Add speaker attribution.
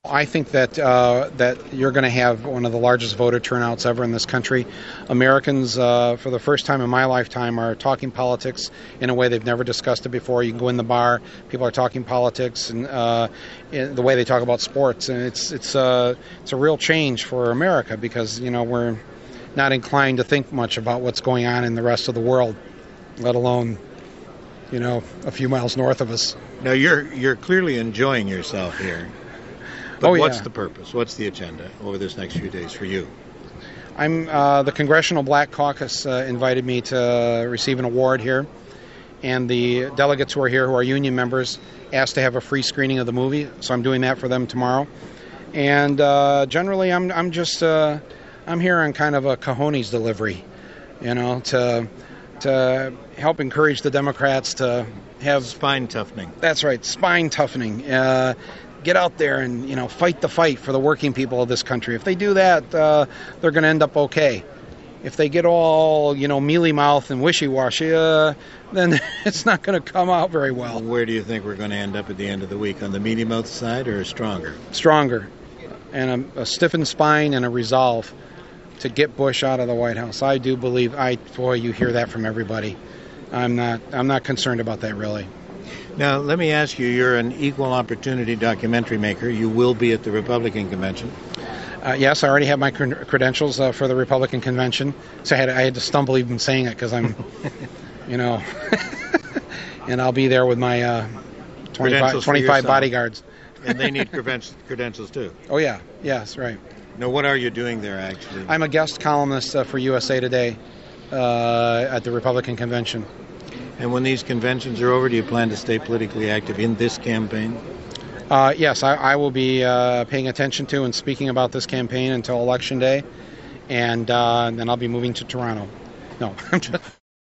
Speaker 1: I think that you're going to have one of the largest voter turnouts ever in this country. Americans, for the first time in my lifetime, are talking politics in a way they've never discussed it before. You can go in the bar, people are talking politics, and in the way they talk about sports, and it's a real change for America because we're not inclined to think much about what's going on in the rest of the world, let alone a few miles north of us.
Speaker 2: Now you're clearly enjoying yourself here. But what's the purpose? What's the agenda over this next few days for you?
Speaker 1: The Congressional Black Caucus invited me to receive an award here, and the delegates who are here, who are union members, asked to have a free screening of the movie. So I'm doing that for them tomorrow. And generally, I'm here on kind of a cojones delivery, to help encourage the Democrats to have
Speaker 2: spine toughening.
Speaker 1: That's right, spine toughening. Get out there and fight the fight for the working people of this country. If they do that, they're going to end up okay. If they get all mealy mouth and wishy-washy, then it's not going to come out very well.
Speaker 2: Where do you think we're going to end up at the end of the week? On the mealy mouth side or stronger?
Speaker 1: Stronger, and a stiffened spine and a resolve to get Bush out of the White House. I do believe. You hear that from everybody. I'm not concerned about that really.
Speaker 2: Now, let me ask you, you're an equal opportunity documentary maker. You will be at the Republican convention.
Speaker 1: Yes, I already have my credentials for the Republican convention. So I had to stumble even saying it because I'm, and I'll be there with my 25 bodyguards.
Speaker 2: And they need credentials too.
Speaker 1: Oh, yeah. Yes, right.
Speaker 2: Now, what are you doing there, actually?
Speaker 1: I'm a guest columnist for USA Today at the Republican convention.
Speaker 2: And when these conventions are over, do you plan to stay politically active in this campaign?
Speaker 1: Yes, I will be paying attention to and speaking about this campaign until Election Day, and then I'll be moving to Toronto. No, I'm just...